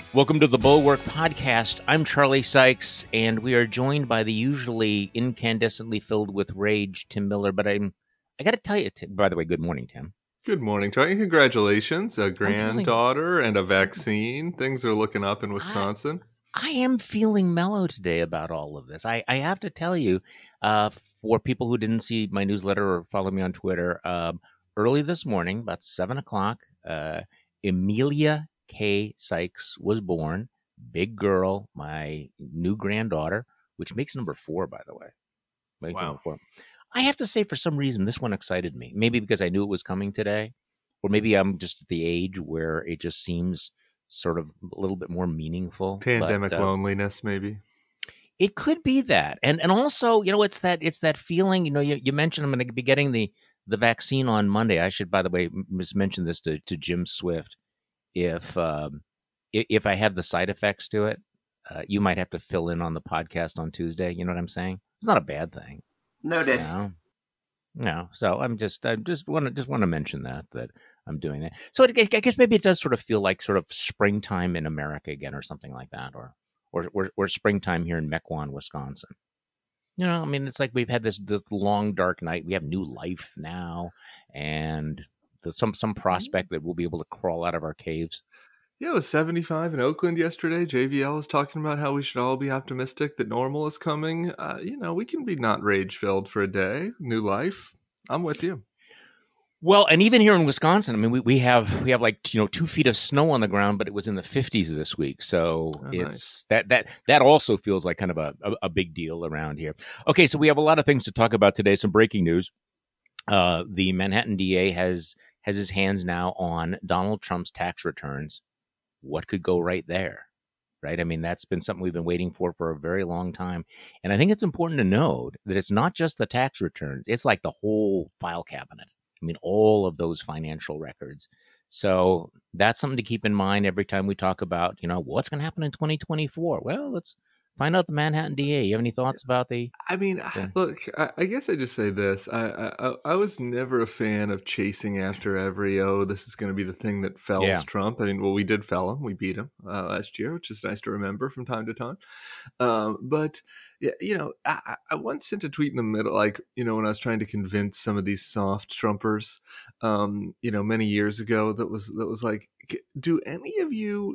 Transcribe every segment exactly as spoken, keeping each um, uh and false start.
Welcome to the Bulwark Podcast. I'm Charlie Sykes, and we are joined by the usually incandescently filled with rage Tim Miller. But I'm, I got to tell you, Tim, by the way, good morning, Tim. Good morning, Charlie. Congratulations, a feeling- granddaughter and a vaccine. Things are looking up in I, Wisconsin. I am feeling mellow today about all of this. I, I have to tell you, uh, for people who didn't see my newsletter or follow me on Twitter, um, early this morning, about seven o'clock, uh, Emilia K. Sykes was born. Big girl, my new granddaughter, which makes number four, by the way. Makes Wow. number four. I have to say, for some reason, this one excited me. Maybe because I knew it was coming today, or maybe I'm just at the age where it just seems sort of a little bit more meaningful. Pandemic but, uh, loneliness, maybe. It could be that, and and also, you know, it's that it's that feeling. You know, you, you mentioned I'm going to be getting the the vaccine on Monday. I should, by the way, just mention this to to Jim Swift. If um, if, if I have the side effects to it, uh, you might have to fill in on the podcast on Tuesday. You know what I'm saying? It's not a bad thing. Noted. No, no. So I'm just, I just want to, just want to mention that that I'm doing that. So it, I guess maybe it does sort of feel like sort of springtime in America again, or something like that, or or or, or springtime here in Mequon, Wisconsin. You know, I mean, it's like we've had this, this long dark night. We have new life now, and there's some some prospect that we'll be able to crawl out of our caves. Yeah, it was seventy-five in Oakland yesterday. J V L was talking about how we should all be optimistic that normal is coming. Uh, you know, we can be not rage-filled for a day. New life. I'm with you. Well, and even here in Wisconsin, I mean, we, we have we have like, you know, two feet of snow on the ground, but it was in the fifties this week. So Oh, it's nice. that that that also feels like kind of a, a, a big deal around here. Okay, so we have a lot of things to talk about today. Some breaking news. Uh, the Manhattan D A has has his hands now on Donald Trump's tax returns. What could go right there? Right? I mean, that's been something we've been waiting for for a very long time. And I think it's important to note that it's not just the tax returns. It's like the whole file cabinet. I mean, all of those financial records. So that's something to keep in mind every time we talk about, you know, what's going to happen in twenty twenty-four. Well, let's find out the Manhattan D A. You have any thoughts about the... I mean, Okay. look, I, I guess I just say this. I, I I was never a fan of chasing after every, oh, this is going to be the thing that fells Yeah. Trump. I mean, well, we did fell him. We beat him uh, last year, which is nice to remember from time to time. Um, but, yeah, you know, I, I once sent a tweet in the middle, like, you know, when I was trying to convince some of these soft Trumpers, um, you know, many years ago, that was that was like, do any of you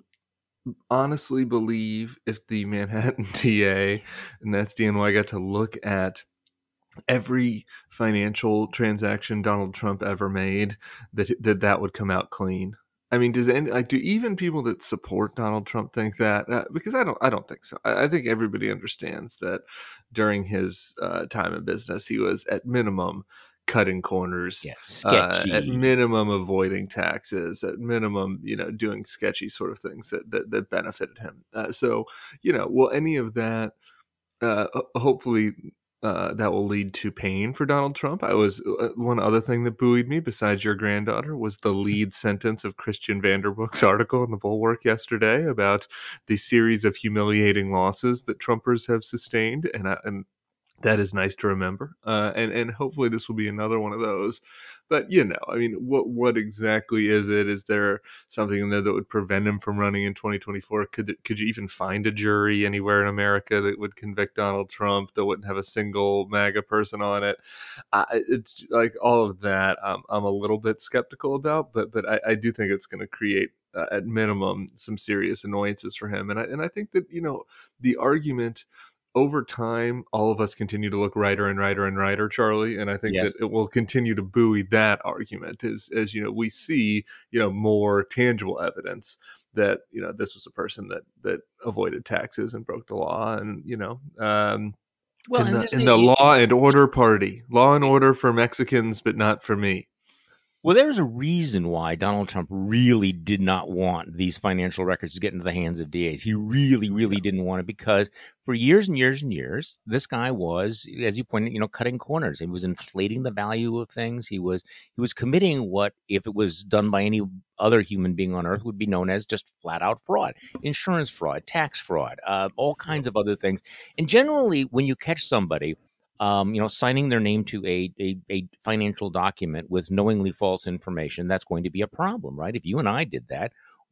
honestly believe if the Manhattan D A and that's D N Y got to look at every financial transaction Donald Trump ever made, that that, that would come out clean? I mean, does any, like, do even people that support Donald Trump think that? Uh, because I don't, I don't think so. I, I think everybody understands that during his uh, time in business, he was at minimum cutting corners, Yeah, uh, sketchy. at minimum avoiding taxes, at minimum, you know, doing sketchy sort of things that that, that benefited him. Uh, so, you know, will any of that, uh, ho- hopefully, uh, that will lead to pain for Donald Trump. I was uh, one other thing that buoyed me, besides your granddaughter, was the lead sentence of Christian Vanderbook's article in the Bulwark yesterday about the series of humiliating losses that Trumpers have sustained, and I, and that is nice to remember, uh, and and hopefully this will be another one of those. But you know, I mean, what what exactly is it? Is there something in there that would prevent him from running in twenty twenty-four? Could could you even find a jury anywhere in America that would convict Donald Trump that wouldn't have a single MAGA person on it? Uh, it's like all of that. Um, I'm a little bit skeptical about, but but I, I do think it's going to create, uh, at minimum, some serious annoyances for him. And I and I think that, you know, the argument, over time, all of us continue to look righter and righter and righter, Charlie. And I think Yes. that it will continue to buoy that argument as, as, you know, we see, you know, more tangible evidence that, you know, this was a person that, that avoided taxes and broke the law. And, you know, um, Well, in and the, there's in the- the law and order party, law and order for Mexicans, but not for me. Well, there's a reason why Donald Trump really did not want these financial records to get into the hands of D As. He really, really didn't want it, because for years and years and years, this guy was, as you pointed, you know, cutting corners. He was inflating the value of things. He was he was committing what, if it was done by any other human being on earth, would be known as just flat out fraud, insurance fraud, tax fraud, uh, all kinds of other things. And generally, when you catch somebody, Um, you know, signing their name to a, a a financial document with knowingly false information, that's going to be a problem, right? If you and I did that,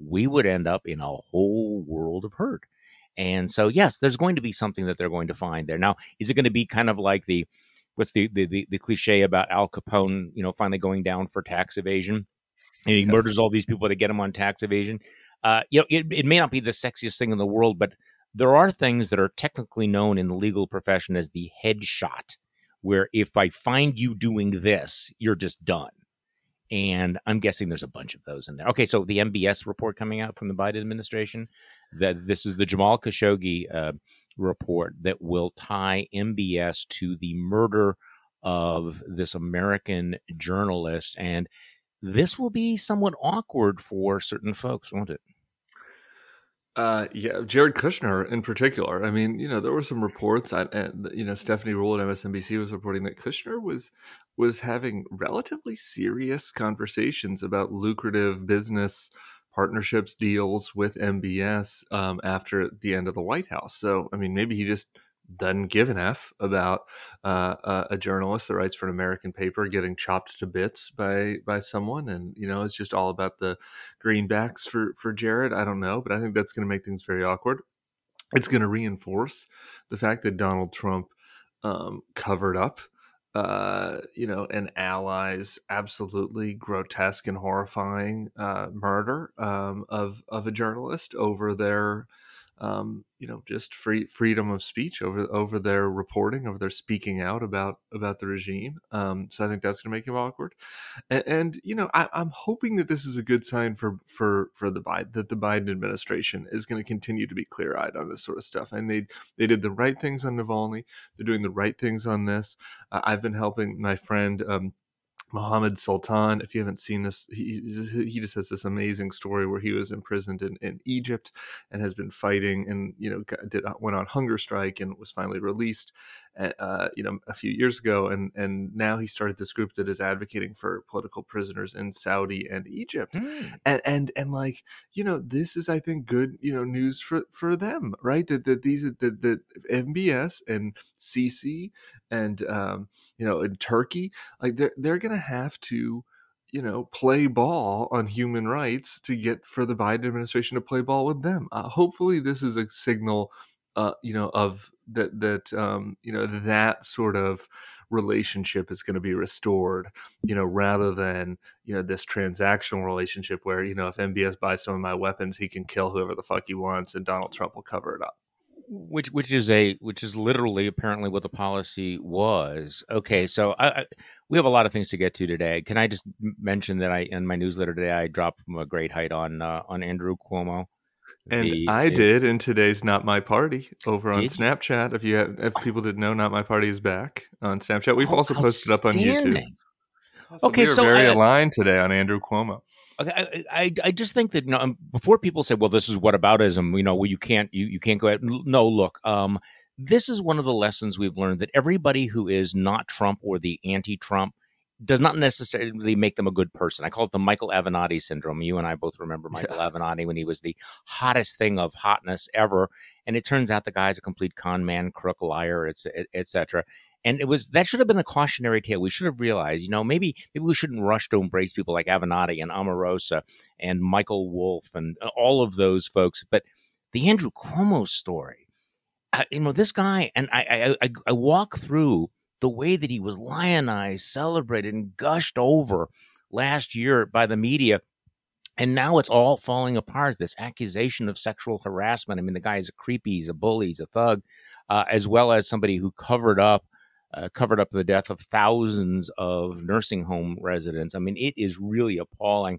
we would end up in a whole world of hurt. And so, yes, there's going to be something that they're going to find there. Now, is it going to be kind of like the, what's the, the, the, the cliche about Al Capone, you know, finally going down for tax evasion? And he murders all these people to get him on tax evasion. Uh, you know, it, it may not be the sexiest thing in the world, but there are things that are technically known in the legal profession as the headshot, where if I find you doing this, you're just done. And I'm guessing there's a bunch of those in there. Okay, so the M B S report coming out from the Biden administration, that this is the Jamal Khashoggi uh, report that will tie M B S to the murder of this American journalist. And this will be somewhat awkward for certain folks, won't it? Uh, yeah, Jared Kushner in particular. I mean, you know, there were some reports. I, and, you know, Stephanie Rule at M S N B C was reporting that Kushner was was having relatively serious conversations about lucrative business partnerships deals with M B S um, after the end of the White House. So, I mean, maybe he just doesn't give an F about uh, a, a journalist that writes for an American paper getting chopped to bits by by someone, and you know it's just all about the greenbacks for for Jared. I don't know, but I think that's going to make things very awkward. It's going to reinforce the fact that Donald Trump um, covered up, uh, you know, an ally's absolutely grotesque and horrifying uh, murder um, of of a journalist over their. Um, you know, just free freedom of speech over over their reporting, over their speaking out about about the regime. Um, so I think that's going to make him awkward. And, and you know, I, I'm hoping that this is a good sign for for for the Biden that the Biden administration is going to continue to be clear eyed on this sort of stuff. And they they did the right things on Navalny. They're doing the right things on this. Uh, I've been helping my friend. Um, Mohammed Sultan, if you haven't seen this, he he just has this amazing story where he was imprisoned in, in Egypt and has been fighting, and you know did went on hunger strike and was finally released, uh, you know, a few years ago, and and now he started this group that is advocating for political prisoners in Saudi and Egypt, mm. and and and like you know this is I think good you know news for for them, right? That that these that that M B S and Sisi and um, you know in Turkey, like they're they're gonna have to, you know, play ball on human rights to get for the Biden administration to play ball with them. Uh, hopefully, this is a signal, uh, you know, of that that um, you know that sort of relationship is going to be restored, you know, rather than you know this transactional relationship where you know if M B S buys some of my weapons, he can kill whoever the fuck he wants, and Donald Trump will cover it up. Which which is a which is literally apparently what the policy was. Okay, so I, I, we have a lot of things to get to today. Can I just mention that I in my newsletter today I dropped a great height on uh, on Andrew Cuomo, and the, I the, did in today's Not My Party over on Snapchat. If you have, if people didn't know, Not My Party is back on Snapchat. We've oh, also posted up on YouTube. So okay, we are so very I, aligned today on Andrew Cuomo. Okay, I, I I just think that you know, before people say, "Well, this is whataboutism," you know, well, you can't you, you can't go ahead. No, look, um, this is one of the lessons we've learned that everybody who is not Trump or the anti-Trump does not necessarily make them a good person. I call it the Michael Avenatti syndrome. You and I both remember Michael yeah. Avenatti when he was the hottest thing of hotness ever, and it turns out the guy's a complete con man, crook, liar, et, et cetera. And it was that should have been a cautionary tale. We should have realized, you know, maybe maybe we shouldn't rush to embrace people like Avenatti and Omarosa and Michael Wolff and all of those folks. But the Andrew Cuomo story, I, you know, this guy, and I, I, I walk through the way that he was lionized, celebrated, and gushed over last year by the media. And now it's all falling apart. This accusation of sexual harassment. I mean, the guy is a creepy, he's a bully, he's a thug, uh, as well as somebody who covered up Uh, covered up the death of thousands of nursing home residents. I mean, it is really appalling.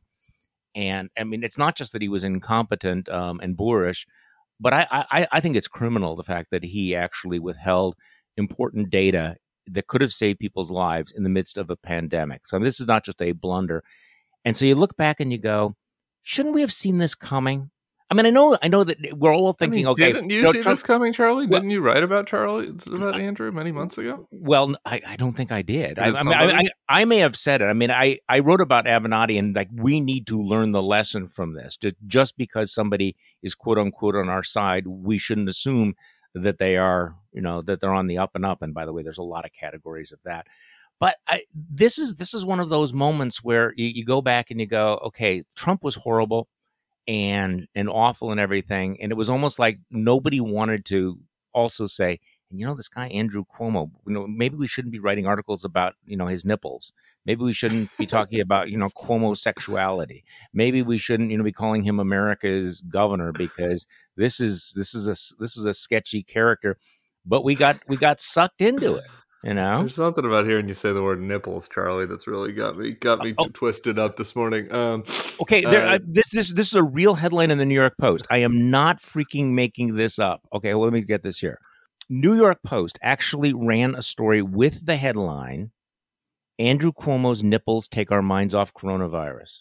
And I mean, it's not just that he was incompetent um, and boorish, but I, I, I think it's criminal, the fact that he actually withheld important data that could have saved people's lives in the midst of a pandemic. So I mean, this is not just a blunder. And so you look back and you go, shouldn't we have seen this coming? I mean, I know, I know that we're all thinking, I mean, okay. Didn't you, you know, see Trump, this coming, Charlie? Well, didn't you write about Charlie, about Andrew many months ago? Well, I, I don't think I did. I, I mean, I, I, I may have said it. I mean, I, I wrote about Avenatti and like, we need to learn the lesson from this. Just because somebody is quote unquote on our side, we shouldn't assume that they are, you know, that they're on the up and up. And by the way, there's a lot of categories of that. But I, this is, this is one of those moments where you, you go back and you go, okay, Trump was horrible. and and awful and everything. And it was almost like nobody wanted to also say, you know, this guy Andrew Cuomo, you know, maybe we shouldn't be writing articles about, you know, his nipples. Maybe we shouldn't be talking about, you know, Cuomo sexuality. Maybe we shouldn't, you know, be calling him America's governor, because this is this is a this is a sketchy character. But we got we got sucked into it. You know, there's something about hearing you say the word nipples, Charlie, that's really got me got me oh, twisted up this morning. Um, okay, there, uh, uh, this this this is a real headline in the New York Post. I am not freaking making this up. Okay, well, let me get this here. New York Post actually ran a story with the headline, "Andrew Cuomo's nipples take our minds off coronavirus."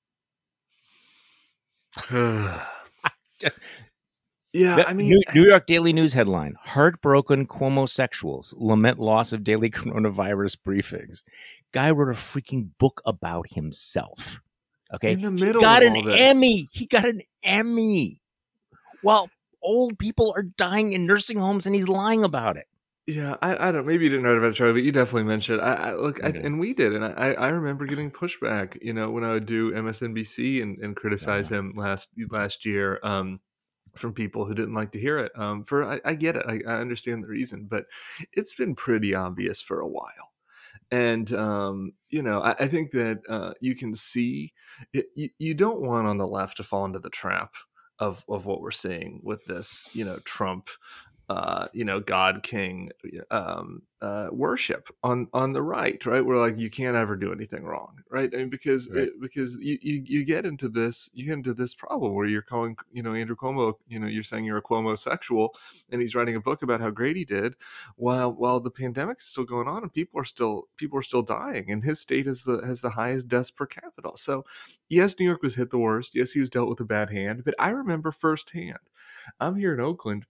Yeah, The I mean, New, New York Daily News headline: Heartbroken Cuomo-sexuals lament loss of daily coronavirus briefings. Guy wrote a freaking book about himself. Okay, in the he middle got of an all this. Emmy. He got an Emmy. Well, old people are dying in nursing homes, and he's lying about it. Yeah, I, I don't. Maybe you didn't write about it, Charlie, but you definitely mentioned it. I, I look, I, Okay. and we did, and I, I remember getting pushback. You know, when I would do M S N B C and, and criticize Yeah. him last last year, um, from people who didn't like to hear it. Um, for I, I get it, I, I understand the reason, but it's been pretty obvious for a while. And um, you know, I, I think that uh, you can see it, you, you don't want on the left to fall into the trap of of what we're seeing with this, you know, Trump, uh, you know, God King um, uh, worship on on the right, right? Where like you can't ever do anything wrong, right? I mean, because Right. it, because you, you you get into this you get into this problem where you're calling, you know, Andrew Cuomo, you know, you're saying you're a Cuomo sexual, and he's writing a book about how great he did, while while the pandemic is still going on and people are still people are still dying, and his state is the has the highest deaths per capita. So yes, New York was hit the worst. Yes, he was dealt with a bad hand, but I remember firsthand. I'm here in Oakland.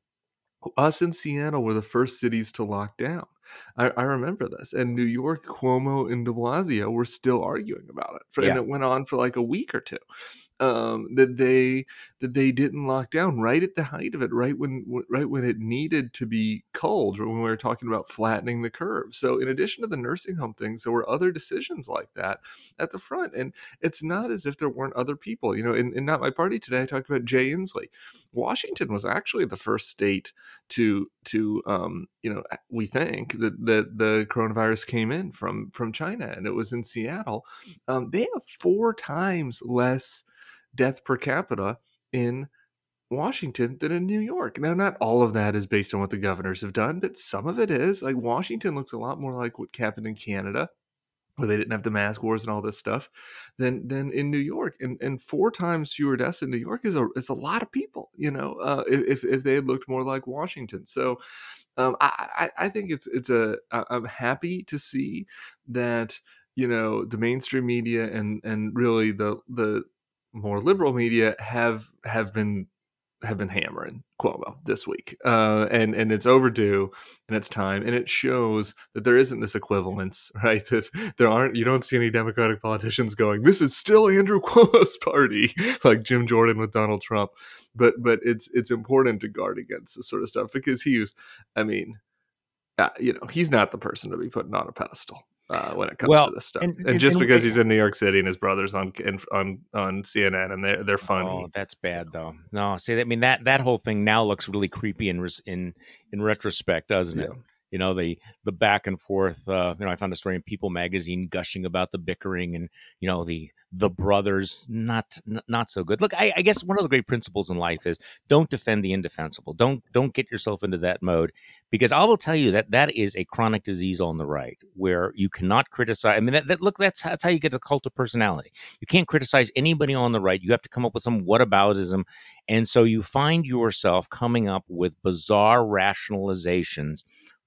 Us in Seattle were the first cities to lock down. I, I remember this. And New York, Cuomo and de Blasio were still arguing about it. For, Yeah. And it went on for like a week or two. Um, that they that they didn't lock down right at the height of it, right when right when it needed to be culled, when we were talking about flattening the curve. So in addition to the nursing home things, there were other decisions like that at the front. And it's not as if there weren't other people. You know, in, in Not My Party today, I talked about Jay Inslee. Washington was actually the first state to to um, you know, we think that, that the coronavirus came in from from China, and it was in Seattle. Um, they have four times less death per capita in Washington than in New York. Now, not all of that is based on what the governors have done, but some of it is. Like Washington looks a lot more like what happened in Canada, where they didn't have the mask wars and all this stuff, than than in New York. And and four times fewer deaths in New York is a is a lot of people, you know, uh, if if they had looked more like Washington. So um, I, I I think it's it's a I'm happy to see that, you know, the mainstream media and and really the the more liberal media have have been have been hammering Cuomo this week, uh, and and it's overdue, and it's time, and it shows that there isn't this equivalence, right? That there aren't, you don't see any Democratic politicians going, "This is still Andrew Cuomo's party," like Jim Jordan with Donald Trump, but but it's it's important to guard against this sort of stuff, because he was, I mean, uh, you know, he's not the person to be putting on a pedestal. Uh, when it comes Well, to this stuff, and, and, and, just and because he's in New York City and his brother's on on on C N N and they're they're funny. oh, that's bad though. No, see, I mean that that whole thing now looks really creepy in res- in in retrospect, doesn't it? Yeah. You know, the the back and forth. Uh, you know, I found a story in People magazine gushing about the bickering and, you know, the the brothers. Not n- not so good. Look, I, I guess one of the great principles in life is don't defend the indefensible. Don't don't get yourself into that mode, because I will tell you that that is a chronic disease on the right, where you cannot criticize. I mean, that, that look, that's that's how you get a cult of personality. You can't criticize anybody on the right. You have to come up with some whataboutism, and so you find yourself coming up with bizarre rationalizations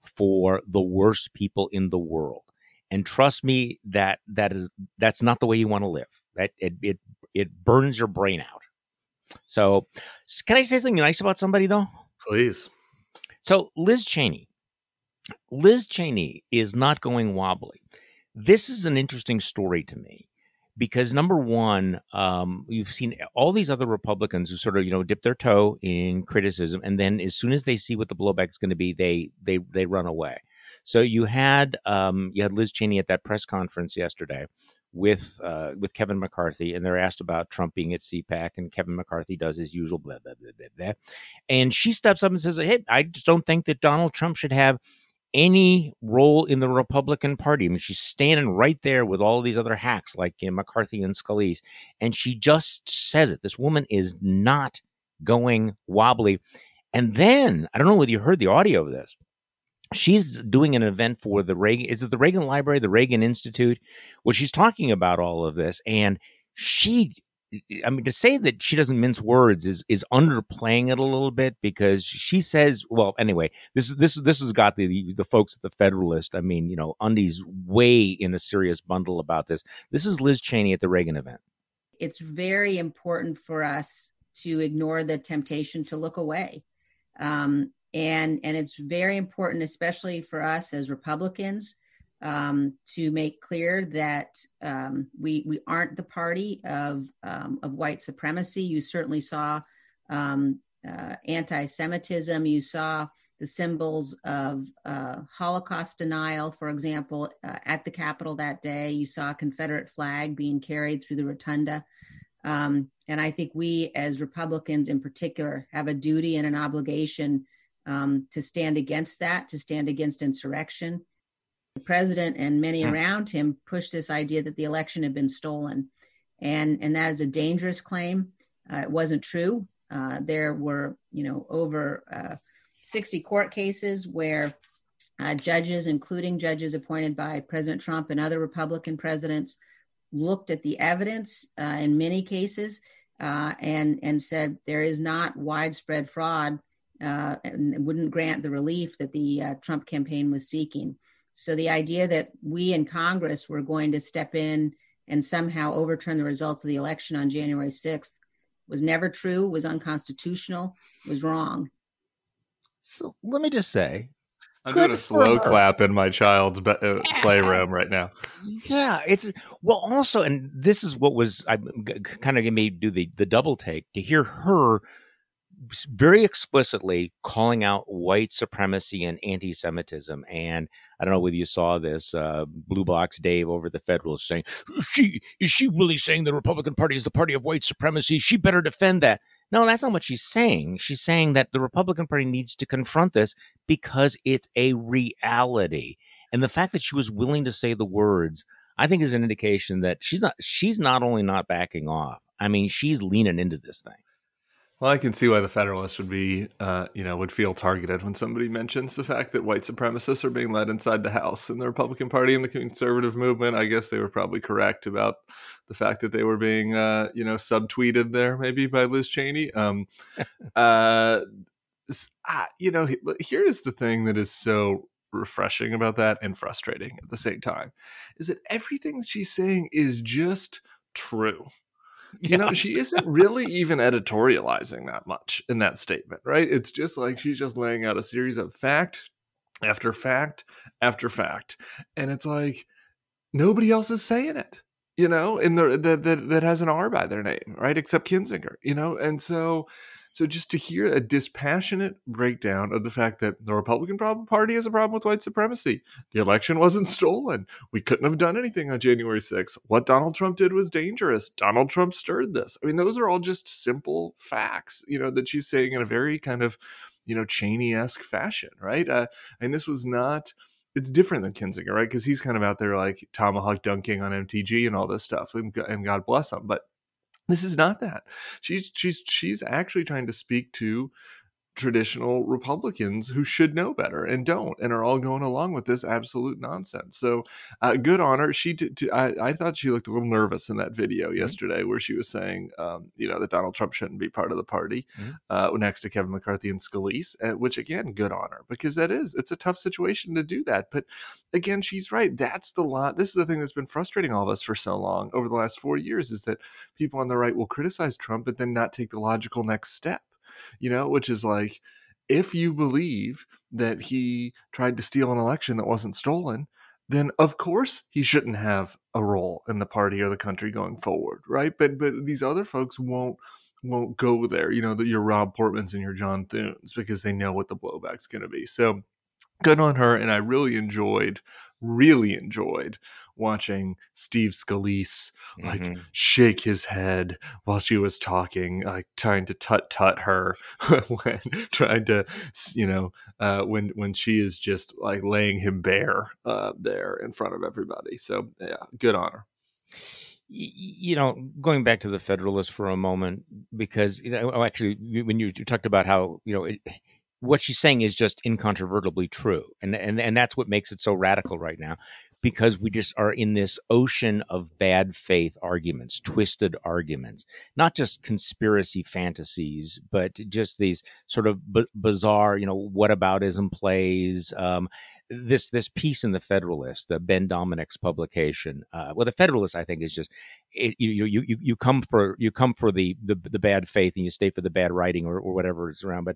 for the worst people in the world. And trust me, that that is that's not the way you want to live. That it it it burns your brain out. So, can I say something nice about somebody though? Please. So, Liz Cheney. Liz Cheney is not going wobbly. This is an interesting story to me, because number one, um, you've seen all these other Republicans who sort of, you know, dip their toe in criticism, and then as soon as they see what the blowback is going to be, they they they run away. So you had um, you had Liz Cheney at that press conference yesterday with uh, with Kevin McCarthy, and they're asked about Trump being at CPAC, and Kevin McCarthy does his usual blah blah blah blah blah, and she steps up and says, "Hey, I just don't think that Donald Trump should have any role in the Republican Party." I mean, she's standing right there with all these other hacks like you know, McCarthy and Scalise, and she just says it. This woman is not going wobbly. And then I don't know whether you heard the audio of this. She's doing an event for the Reagan, is it the Reagan Library, the Reagan Institute? Well, she's talking about all of this, and she, I mean, to say that she doesn't mince words is is underplaying it a little bit, because she says, well, anyway, this is this is this has got the the folks at the Federalist. I mean, you know, Undi's way in a serious bundle about this. This is Liz Cheney at the Reagan event. It's very important for us to ignore the temptation to look away. Um, And and it's very important, especially for us as Republicans, um, to make clear that um, we we aren't the party of um, of white supremacy. You certainly saw um, uh, anti-Semitism. You saw the symbols of uh, Holocaust denial, for example, uh, at the Capitol that day. You saw a Confederate flag being carried through the rotunda. Um, and I think we, as Republicans in particular, have a duty and an obligation Um, to stand against that, to stand against insurrection. The president and many around him pushed this idea that the election had been stolen. And, and that is a dangerous claim. Uh, it wasn't true. Uh, there were, you know, over uh, sixty court cases where uh, judges, including judges appointed by President Trump and other Republican presidents, looked at the evidence uh, in many cases uh, and, and said there is not widespread fraud Uh, and wouldn't grant the relief that the uh, Trump campaign was seeking. So the idea that we in Congress were going to step in and somehow overturn the results of the election on January sixth was never true, was unconstitutional, was wrong. So let me just say, I'm doing a slow clap in my child's be- uh, playroom right now. Yeah, it's well. Also, and this is what was I kind of made me do the the double take to hear her very explicitly calling out white supremacy and anti-Semitism. And I don't know whether you saw this, uh, Blue Box Dave over the Federalist saying, she is she really saying the Republican Party is the party of white supremacy? She better defend that. No, that's not what she's saying. She's saying that the Republican Party needs to confront this because it's a reality. And the fact that she was willing to say the words, I think, is an indication that she's not, she's not only not backing off, I mean, she's leaning into this thing. Well, I can see why the Federalists would be, uh, you know, would feel targeted when somebody mentions the fact that white supremacists are being led inside the House. And the Republican Party and the conservative movement, I guess they were probably correct about the fact that they were being, uh, you know, subtweeted there maybe by Liz Cheney. Um, uh, you know, here is the thing that is so refreshing about that and frustrating at the same time, is that everything she's saying is just true. You know, she isn't really even editorializing that much in that statement, right? It's just like she's just laying out a series of fact after fact after fact. And it's like nobody else is saying it, you know, and the, the, the, that has an R by their name, right? Except Kinzinger, you know? And so So just to hear a dispassionate breakdown of the fact that the Republican Party has a problem with white supremacy, the election wasn't stolen, we couldn't have done anything on January sixth, what Donald Trump did was dangerous, Donald Trump stirred this. I mean, those are all just simple facts, you know, that she's saying in a very kind of, you know, Cheney-esque fashion, right? Uh, and this was not... It's different than Kinzinger, right? Because he's kind of out there like tomahawk dunking on M T G and all this stuff, and, and God bless him. But this is not that. She's she's she's actually trying to speak to traditional Republicans who should know better and don't, and are all going along with this absolute nonsense. So uh, good on her. She, t- t- I, I thought she looked a little nervous in that video mm-hmm. yesterday, where she was saying, um, you know, that Donald Trump shouldn't be part of the party mm-hmm. uh, next to Kevin McCarthy and Scalise, uh, which again, good on her, because that is, it's a tough situation to do that. But again, she's right. That's the lot. This is the thing that's been frustrating all of us for so long over the last four years, is that people on the right will criticize Trump, but then not take the logical next step. You know, which is like, if you believe that he tried to steal an election that wasn't stolen, then of course he shouldn't have a role in the party or the country going forward, right? But but these other folks won't won't go there, you know, that your Rob Portmans and your John Thunes, because they know what the blowback's going to be. So good on her. And I really enjoyed, really enjoyed watching Steve Scalise like Mm-hmm. shake his head while she was talking, like trying to tut tut her when trying to, you know, uh, when when she is just like laying him bare uh, there in front of everybody. So yeah, good on her. You know, going back to the Federalist for a moment, because you know, actually, when you, you talked about how you know. It, what she's saying is just incontrovertibly true. And, and, and that's what makes it so radical right now, because we just are in this ocean of bad faith arguments, twisted arguments, not just conspiracy fantasies, but just these sort of b- bizarre, you know, whataboutism plays. Um, this this piece in the Federalist, uh, Ben Domenech's publication. Uh, well, the Federalist, I think, is just it, you you you you come for you come for the, the the bad faith and you stay for the bad writing or, or whatever is around. But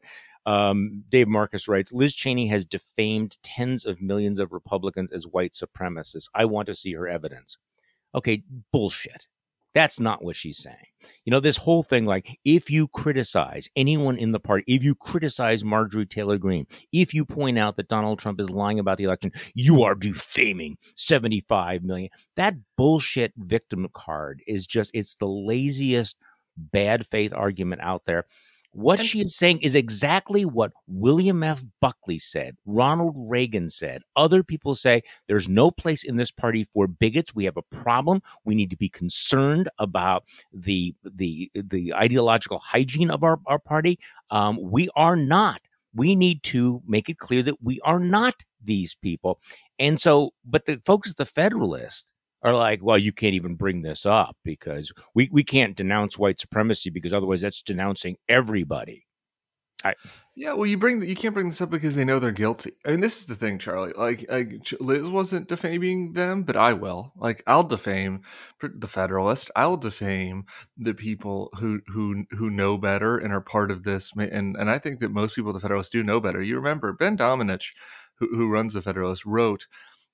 um, Dave Marcus writes, Liz Cheney has defamed tens of millions of Republicans as white supremacists. I want to see her evidence. Okay, bullshit. That's not what she's saying. You know, this whole thing, like, if you criticize anyone in the party, if you criticize Marjorie Taylor Greene, if you point out that Donald Trump is lying about the election, you are defaming seventy-five million. That bullshit victim card is just, it's the laziest bad faith argument out there. What she is saying is exactly what William F. Buckley said, Ronald Reagan said. Other people say there's no place in this party for bigots. We have a problem. We need to be concerned about the the the ideological hygiene of our, our party. Um, we are not. We need to make it clear that we are not these people. And so, but the folks at the Federalist are like, well, you can't even bring this up because we, we can't denounce white supremacy because otherwise that's denouncing everybody. I, yeah, well, you bring you can't bring this up because they know they're guilty. I mean, this is the thing, Charlie. Like, like Liz wasn't defaming them, but I will. Like, I'll defame the Federalist. I'll defame the people who who who know better and are part of this. And and I think that most people at the Federalist do know better. You remember Ben Domenech, who who runs the Federalist, wrote.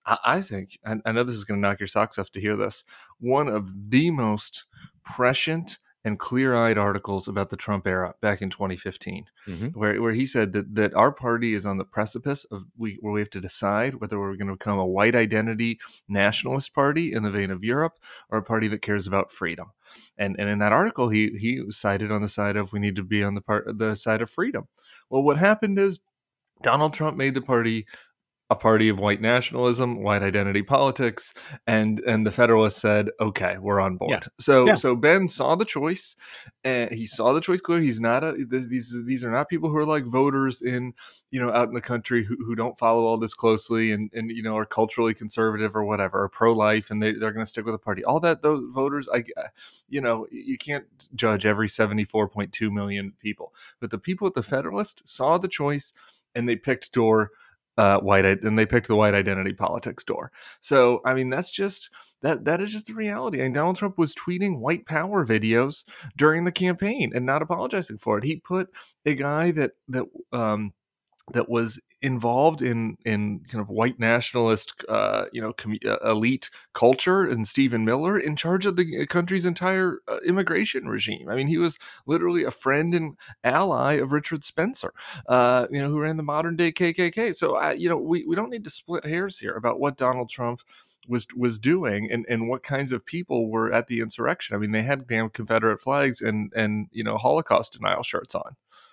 I think, and I know this is going to knock your socks off to hear this, one of the most prescient and clear-eyed articles about the Trump era back in twenty fifteen, mm-hmm. where where he said that that our party is on the precipice of we where we have to decide whether we're going to become a white identity nationalist party in the vein of Europe or a party that cares about freedom. And and in that article, he he cited on the side of we need to be on the part the side of freedom. Well, what happened is Donald Trump made the party a party of white nationalism, white identity politics, and and the Federalists said, "Okay, we're on board." Yeah. So yeah. so Ben saw the choice, and he saw the choice clear. He's not a these these are not people who are like voters in you know out in the country who, who don't follow all this closely and and you know are culturally conservative or whatever, or pro life, and they they're going to stick with the party. All that those voters, I you know you can't judge every seventy-four point two million people, but the people at the Federalist saw the choice and they picked door. Uh, white and they picked the white identity politics door. So I mean that's just that that is just the reality. And Donald Trump was tweeting white power videos during the campaign and not apologizing for it. He put a guy that that um, that was involved in in kind of white nationalist uh, you know com- elite culture and Stephen Miller in charge of the country's entire uh, immigration regime. I mean, he was literally a friend and ally of Richard Spencer, uh, you know, who ran the modern day K K K. So I, you know, we, we don't need to split hairs here about what Donald Trump was was doing and, and what kinds of people were at the insurrection. I mean, they had damn Confederate flags and and you know Holocaust denial shirts on.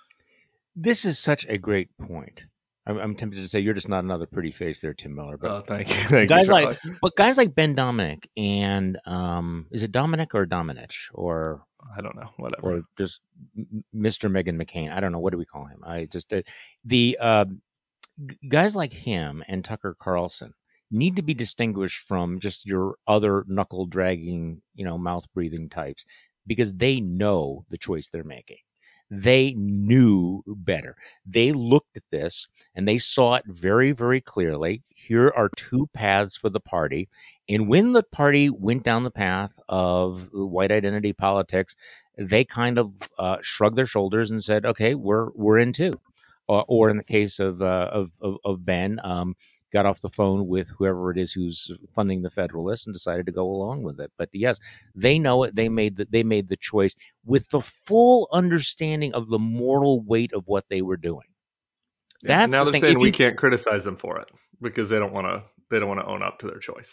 This is such a great point. I'm, I'm tempted to say you're just not another pretty face there, Tim Miller. But oh, thank you. Thank guys you, like, but guys like Ben Domenech and um, is it Dominic or Domenech or I don't know, whatever, or just Mister Meghan McCain? I don't know. What do we call him? I just uh, the uh, g- guys like him and Tucker Carlson need to be distinguished from just your other knuckle dragging, you know, mouth breathing types because they know the choice they're making. They knew better. They looked at this and they saw it very, very clearly. Here are two paths for the party. And when the party went down the path of white identity politics, they kind of uh, shrugged their shoulders and said, okay, we're we're in too. Or, or in the case of, uh, of, of, of Ben, um, got off the phone with whoever it is who's funding the Federalists and decided to go along with it. But yes, they know it. They made the, they made the choice with the full understanding of the moral weight of what they were doing. Yeah. That's Now the they're thing. saying If we you- can't criticize them for it because they don't want to. They don't want to own up to their choice.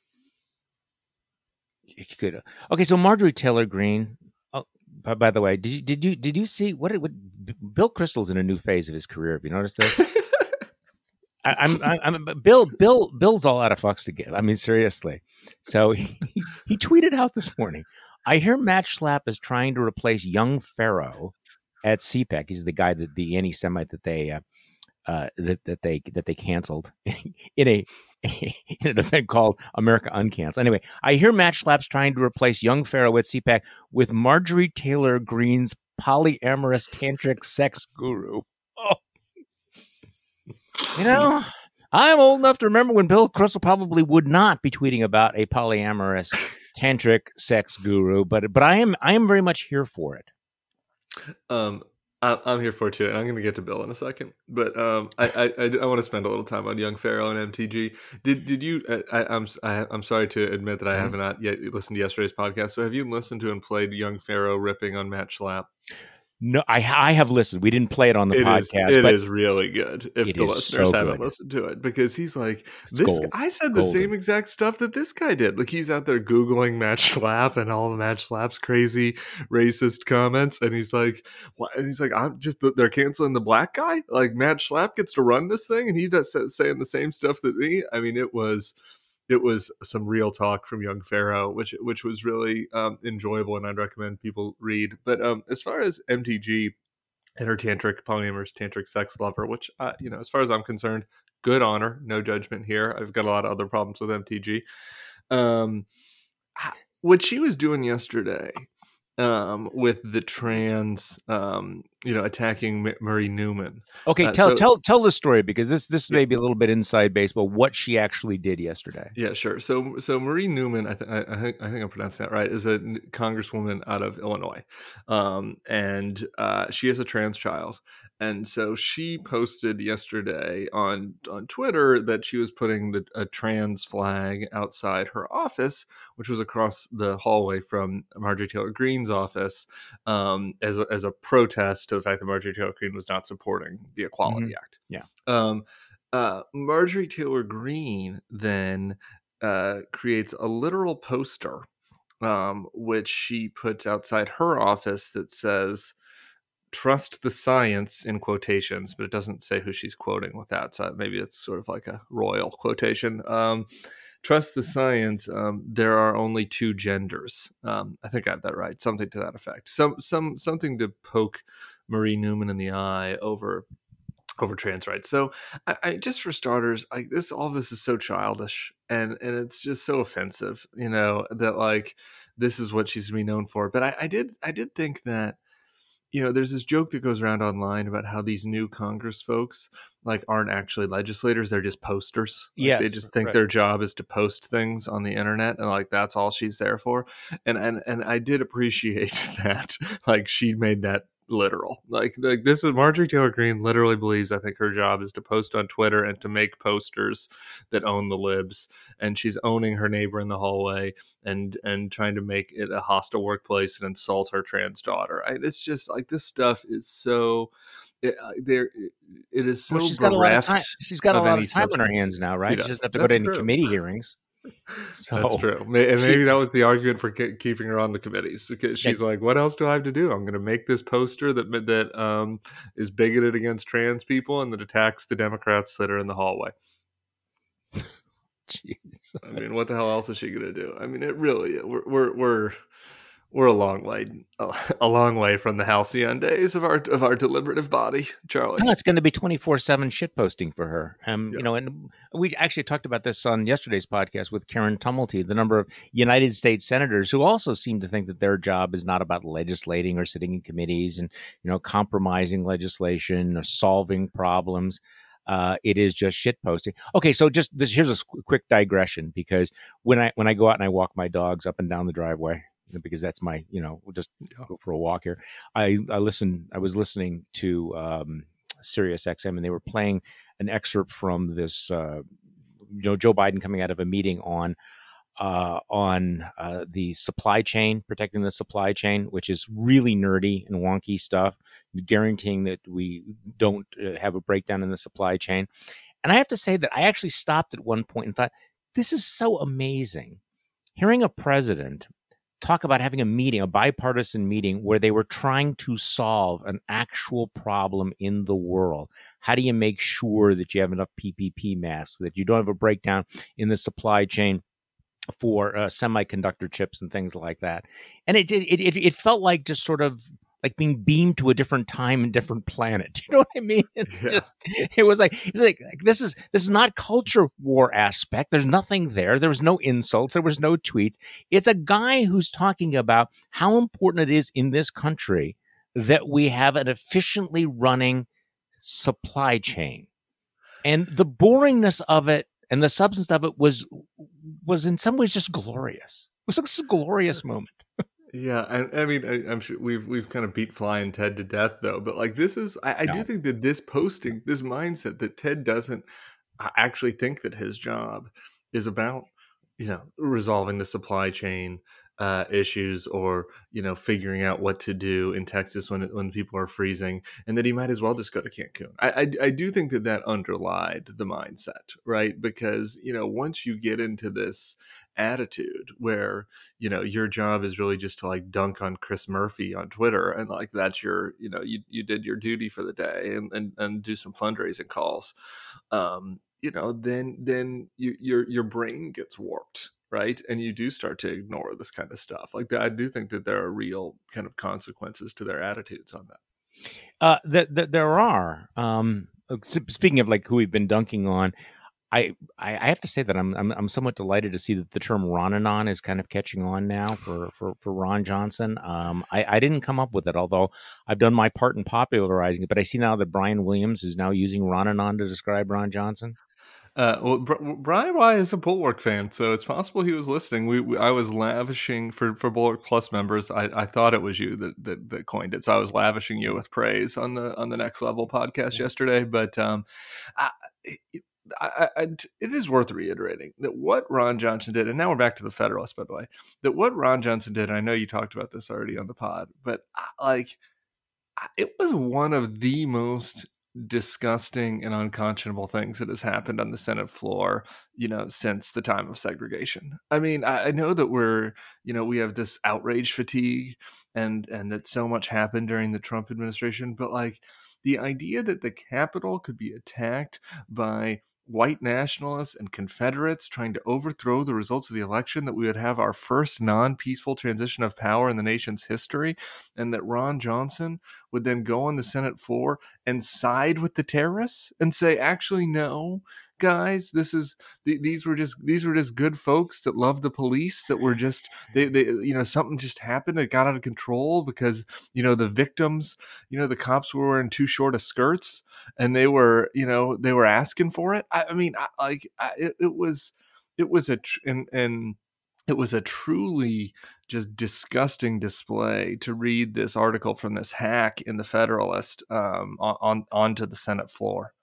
You could. Okay, so Marjorie Taylor Greene. Oh, by, by the way, did you did you did you see what? What Bill Kristol's in a new phase of his career. Have you noticed this? I, I'm, I'm, I'm Bill. Bill. Bill's all out of fucks to give. I mean, seriously. So he, he tweeted out this morning. I hear Matt Schlapp is trying to replace young Pharaoh at C PAC. He's the guy that the anti-Semite that they uh, uh, that that they that they canceled in a in an event called America Uncancelled. Anyway, I hear Matt Schlapp's trying to replace young Pharaoh at C PAC with Marjorie Taylor Greene's polyamorous tantric sex guru. Oh. You know, I'm old enough to remember when Bill Kristol probably would not be tweeting about a polyamorous tantric sex guru, but but I am I am very much here for it. Um, I, I'm here for it too, and I'm going to get to Bill in a second. But um, I I, I, I want to spend a little time on young Pharaoh and M T G. Did did you? I, I'm I, I'm sorry to admit that I Mm-hmm. have not yet listened to yesterday's podcast. So have you listened to and played young Pharaoh ripping on Matt Schlapp? No, I I have listened. We didn't play it on the It is, podcast. it but is really good if it the is listeners so haven't good. listened to it, because he's like, It's this. gold. I said the Golden. same exact stuff that this guy did. Like, he's out there Googling Matt Schlapp and all of Matt Schlapp's crazy racist comments, and he's like, what? And he's like, I'm just they're canceling the black guy. Like, Matt Schlapp gets to run this thing, and he's just saying the same stuff that me. I mean, it was. It was some real talk from young Pharaoh, which which was really um, enjoyable, and I'd recommend people read. But um, as far as M T G and her tantric polyamorous tantric sex lover, which uh, you know, as far as I'm concerned, good honor, no judgment here. I've got a lot of other problems with M T G. Um, what she was doing yesterday um, with the trans, um, you know, attacking M- Marie Newman. Okay, Uh, tell so- tell tell the story, because this this Yeah. may be a little bit inside baseball. What she actually did yesterday. Yeah, sure. So, so Marie Newman, I, th- I, I think I think I'm pronouncing that right, is a n- congresswoman out of Illinois, um, and uh, she is a trans child. And so she posted yesterday on on Twitter that she was putting the, a trans flag outside her office, which was across the hallway from Marjorie Taylor Greene's office, um, as a, as a protest to the fact that Marjorie Taylor Greene was not supporting the Equality Mhm. Act. Yeah. Um, uh, Marjorie Taylor Greene then uh, creates a literal poster, um, which she puts outside her office that says, "Trust the science," in quotations, but it doesn't say who she's quoting with that. So maybe it's sort of like a royal quotation. Um, Trust the science. Um, there are only two genders. Um, I think I have that right. Something to that effect. Some some something to poke Marie Newman in the eye over over trans rights. So I, I just for starters, like this, all of this is so childish, and and it's just so offensive, you know, that like this is what she's gonna be known for. But I, I did I did think that, you know, there's this joke that goes around online about how these new Congress folks like aren't actually legislators; they're just posters. Like, Yes, they just think right. their job is to post things on the internet, and like that's all she's there for. And and and I did appreciate that. Like, she made that literal. Like, like this is Marjorie Taylor Greene literally believes, I think, her job is to post on Twitter and to make posters that own the libs, and she's owning her neighbor in the hallway and and trying to make it a hostile workplace and insult her trans daughter. I, it's just like this stuff is so it, uh, there. It is so Well, she's got a lot of bereft time. She's got a of lot any of time on her substance. hands now, She right? She does. doesn't have to go to That's any true. committee hearings. So That's true. May- And she- maybe that was the argument for ke- keeping her on the committees, because she's like, "What else do I have to do? I'm going to make this poster that that um, is bigoted against trans people and that attacks the Democrats that are in the hallway." Jeez. I mean, what the hell else is she going to do? I mean, it really we're we're we're, we're a long way a long way from the halcyon days of our of our deliberative body, Charlie. No, it's going to be twenty-four seven shit posting for her. Um, Yeah. you know, and we actually talked about this on yesterday's podcast with Karen Tumulty, the number of United States senators who also seem to think that their job is not about legislating or sitting in committees and, you know, compromising legislation or solving problems. Uh, it is just shit posting. Okay, so just this, here's a qu- quick digression, because when I when I go out and I walk my dogs up and down the driveway, because that's my, you know, we'll just go for a walk here. I I listen. I was listening to um, Sirius X M, and they were playing an excerpt from this, uh, you know, Joe Biden coming out of a meeting on uh, on uh, the supply chain, protecting the supply chain, which is really nerdy and wonky stuff, guaranteeing that we don't uh, have a breakdown in the supply chain. And I have to say that I actually stopped at one point and thought, this is so amazing. Hearing a president talk about having a meeting, a bipartisan meeting, where they were trying to solve an actual problem in the world. How do you make sure that you have enough P P P masks, that you don't have a breakdown in the supply chain for uh, semiconductor chips and things like that? And it, it it it felt like just sort of like being beamed to a different time and different planet. You know what I mean? It's Yeah. just, it was like, it's like, like, this is, this is not culture war aspect. There's nothing there. There was no insults. There was no tweets. It's a guy who's talking about how important it is in this country that we have an efficiently running supply chain. And the boringness of it and the substance of it was, was in some ways just glorious. It was like a glorious moment. Yeah, and I mean, I, I'm sure we've we've kind of beat Fly and Ted to death, though. But like, this is, I, I No. do think that this posting, this mindset that Ted doesn't actually think that his job is about, you know, resolving the supply chain uh, issues, or you know, figuring out what to do in Texas when it, when people are freezing, and that he might as well just go to Cancun. I, I I do think that that underlied the mindset, right? Because you know, once you get into this attitude where you know your job is really just to like dunk on Chris Murphy on Twitter, and like that's your, you know, you you did your duty for the day, and and, and do some fundraising calls, um you know, then then you, your your brain gets warped, right? And you do start to ignore this kind of stuff. Like, I do think that there are real kind of consequences to their attitudes on that. Uh, that, that there are. Um, speaking of like who we've been dunking on, I, I I have to say that I'm, I'm I'm somewhat delighted to see that the term Ronanon is kind of catching on now for for, for Ron Johnson. Um, I, I didn't come up with it, although I've done my part in popularizing it. But I see now that Brian Williams is now using Ronanon to describe Ron Johnson. Uh, well, Br- Brian Y is a Bulwark fan, so it's possible he was listening. We, we I was lavishing for, for Bulwark Plus members. I, I thought it was you that, that that coined it, so I was lavishing you with praise on the on the Next Level podcast yesterday. But um, I, it, I, I, it is worth reiterating that what Ron Johnson did, and now we're back to the Federalist, by the way, that what Ron Johnson did, and I know you talked about this already on the pod, but like, it was one of the most disgusting and unconscionable things that has happened on the Senate floor, you know, since the time of segregation. I mean, I, I know that we're, you know, we have this outrage fatigue, and and that so much happened during the Trump administration, but like, the idea that the Capitol could be attacked by white nationalists and Confederates trying to overthrow the results of the election, that we would have our first non-peaceful transition of power in the nation's history, and that Ron Johnson would then go on the Senate floor and side with the terrorists and say, actually, no, guys, this is th- these were just these were just good folks that love the police, that were just they, they you know, something just happened, it got out of control because, you know, the victims, you know, the cops were wearing too short of skirts, and they were, you know, they were asking for it. I, I mean, I, like I, it, it was it was a tr- and and it was a truly just disgusting display to read this article from this hack in the Federalist um, on, on onto the Senate floor.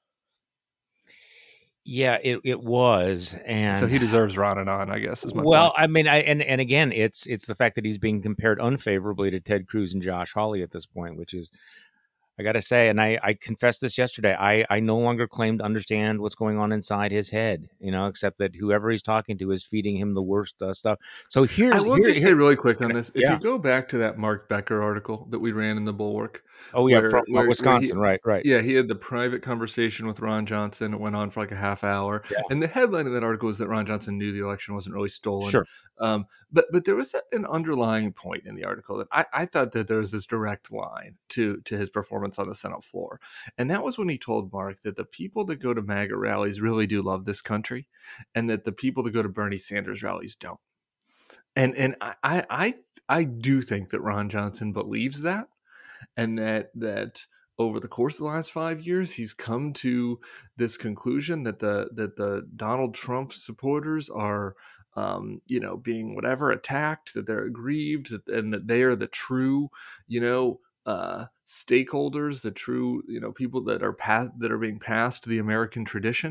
Yeah, it, it was, and so he deserves Ron and on, I guess. Is my well, point. I mean, I and and again, it's it's the fact that he's being compared unfavorably to Ted Cruz and Josh Hawley at this point, which is, I got to say, and I, I confessed this yesterday, I, I no longer claim to understand what's going on inside his head, you know, except that whoever he's talking to is feeding him the worst uh, stuff. So here's, I will here, just here, say really quick on this. If yeah. you go back to that Mark Becker article that we ran in the Bulwark. Oh, yeah, where, from where, Wisconsin, where he, right, right. Yeah, he had the private conversation with Ron Johnson. It went on for like a half hour. Yeah. And the headline of that article is that Ron Johnson knew the election wasn't really stolen. Sure. Um, but but there was an underlying point in the article that I, I thought that there was this direct line to, to his performance on the Senate floor. And that was when he told Mark that the people that go to MAGA rallies really do love this country, and that the people that go to Bernie Sanders rallies don't. And and I I I do think that Ron Johnson believes that, and that that over the course of the last five years, he's come to this conclusion that the that the Donald Trump supporters are, um, you know, being whatever attacked, that they're aggrieved, and that they are the true, you know, uh, stakeholders, the true, you know, people that are past, that are being passed the American tradition,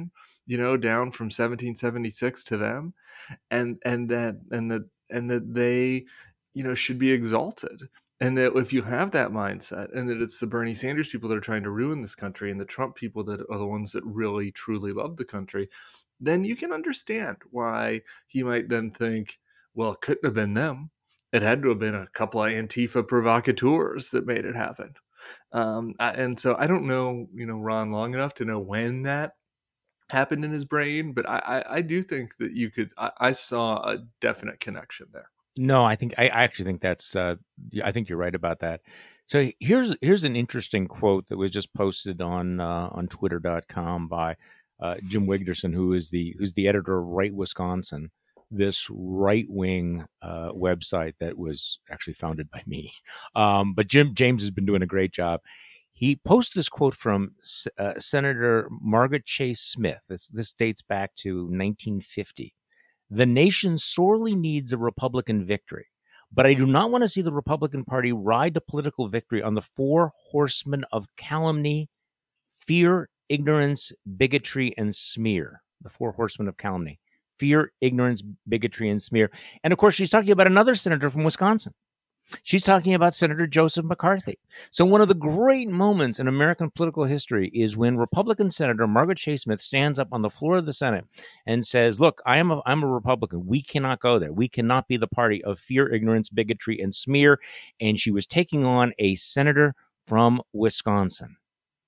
you know, down from seventeen seventy-six to them, and and that and that and that they, you know, should be exalted. And that if you have that mindset, and that it's the Bernie Sanders people that are trying to ruin this country, and the Trump people that are the ones that really truly love the country, then you can understand why he might then think, well, it couldn't have been them. It had to have been a couple of Antifa provocateurs that made it happen. Um, and so I don't know, you know, Ron long enough to know when that happened in his brain, but I, I, I do think that you could. I, I saw a definite connection there. No, I think I, I actually think that's. Uh, I think you're right about that. So here's here's an interesting quote that was just posted on uh, on Twitter dot com by uh, Jim Wigderson, who is the who's the editor of Right Wisconsin, this right wing uh, website that was actually founded by me. Um, but Jim James has been doing a great job. He posted this quote from uh, Senator Margaret Chase Smith. This this dates back to nineteen fifty. The nation sorely needs a Republican victory, but I do not want to see the Republican Party ride to political victory on the four horsemen of calumny, fear, ignorance, bigotry, and smear. The four horsemen of calumny: fear, ignorance, bigotry, and smear. And of course, she's talking about another senator from Wisconsin. She's talking about Senator Joseph McCarthy. So one of the great moments in American political history is when Republican Senator Margaret Chase Smith stands up on the floor of the Senate and says, look, I am a, I'm a Republican. We cannot go there. We cannot be the party of fear, ignorance, bigotry, and smear. And she was taking on a senator from Wisconsin.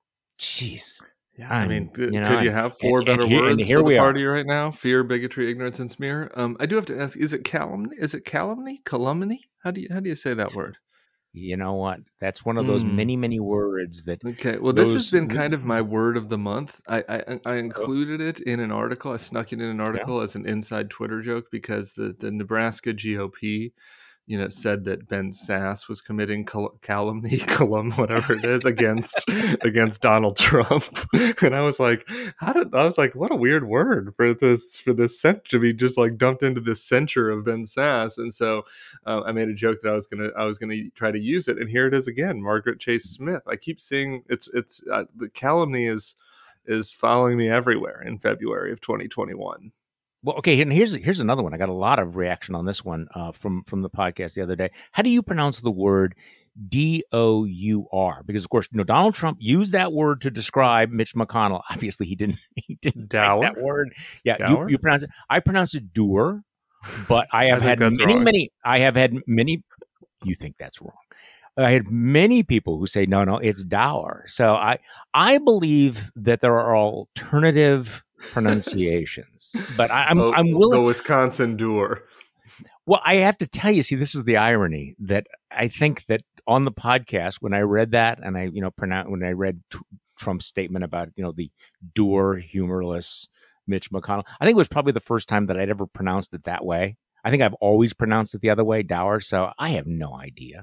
Jeez. Yeah, I mean, you know, could you have four and, better and here, words and here for we the are. party right now? Fear, bigotry, ignorance, and smear. Um, I do have to ask: is it calumny? Is it calumny? Calumny? How do you how do you say that word? You know what? That's one of those Mm. many, many words that. Okay, well, those, this has been kind of my word of the month. I I, I included it in an article. I snuck it in an article yeah. as an inside Twitter joke because the, the Nebraska G O P, you know, said that Ben Sasse was committing cal- calumny, calum, whatever it is, against against Donald Trump, and I was like, how did I was like, what a weird word for this for this censure to be just like dumped into this censure of Ben Sasse, and so uh, I made a joke that I was gonna I was gonna try to use it, and here it is again, Margaret Chase Smith. I keep seeing it's it's uh, the calumny is is following me everywhere in February of twenty twenty-one. Well, okay, and here's here's another one. I got a lot of reaction on this one uh, from from the podcast the other day. How do you pronounce the word D O U R? Because of course, you know, Donald Trump used that word to describe Mitch McConnell. Obviously, he didn't. He didn't Dower? like that word. Yeah, Dower? you, you pronounce it. I pronounce it doer, but I have I had that's many, wrong. many. I have had many. You think that's wrong? I had many people who say no, no, it's dour. So I I believe that there are alternative pronunciations, but I, I'm oh, I'm willing. The Wisconsin doer. Well, I have to tell you, see, this is the irony that I think that on the podcast when I read that and I you know pronounce when I read t- Trump's statement about you know the dour, humorless Mitch McConnell, I think it was probably the first time that I'd ever pronounced it that way. I think I've always pronounced it the other way, dour. So I have no idea.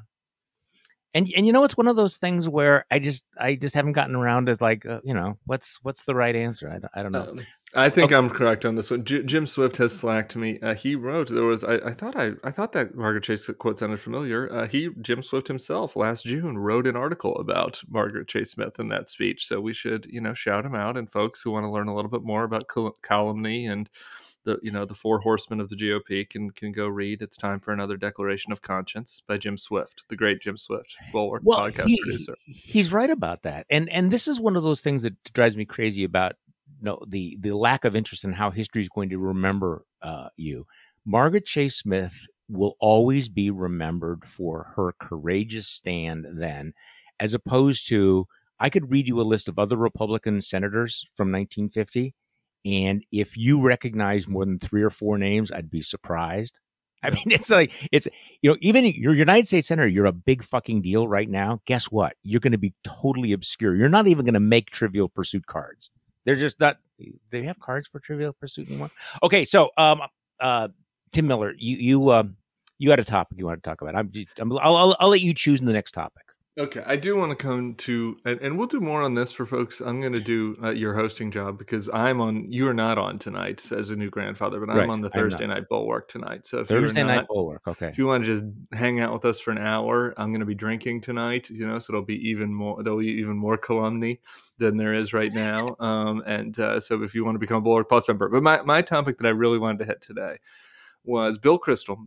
And and you know, it's one of those things where I just I just haven't gotten around to like uh, you know what's what's the right answer. I don't, I don't know. Um, I think okay. I'm correct on this one. J- Jim Swift has slacked me. Uh, he wrote there was I, I thought I I thought that Margaret Chase quote sounded familiar. Uh, he Jim Swift himself last June wrote an article about Margaret Chase Smith in that speech. So we should you know shout him out, and folks who want to learn a little bit more about cal- calumny and the you know the four horsemen of the G O P can can go read It's Time for Another Declaration of Conscience by Jim Swift, the great Jim Swift, Bulwark well, podcast he, producer. He's right about that, and and this is one of those things that drives me crazy about you know, the the lack of interest in how history is going to remember uh, you. Margaret Chase Smith will always be remembered for her courageous stand then, as opposed to I could read you a list of other Republican senators from nineteen fifty. And if you recognize more than three or four names, I'd be surprised. I mean, it's like, it's, you know, even you're a United States Senator, you're a big fucking deal right now. Guess what? You're going to be totally obscure. You're not even going to make Trivial Pursuit cards. They're just not, do they have cards for Trivial Pursuit anymore? Okay. So, um, uh, Tim Miller, you, you, um, you had a topic you want to talk about. I'm, I'm I'll, I'll, I'll let you choose in the next topic. Okay, I do want to come to, and, and we'll do more on this for folks. I'm going to do uh, your hosting job because I'm on, you are not on tonight as a new grandfather, but I'm Right. on the I'm Thursday not. night bulwark tonight. So if Thursday you're not, night bulwark. Okay. if you want to just hang out with us for an hour, I'm going to be drinking tonight, you know, so it'll be even more, there'll be even more calumny than there is right now. Um, and uh, so if you want to become a Bulwark Plus member, but my, my topic that I really wanted to hit today was Bill Kristol